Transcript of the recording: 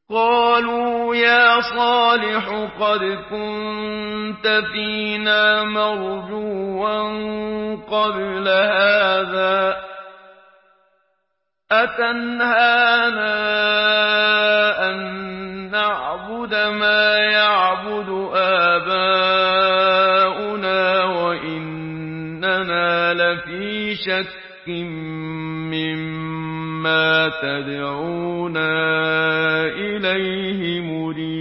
قالوا يا صالح قد كنت فينا مرجوا قبل هذا أتنهانا أن نعبد ما يعبد آباؤنا وإننا لفي شك مما تدعونا إليه مريب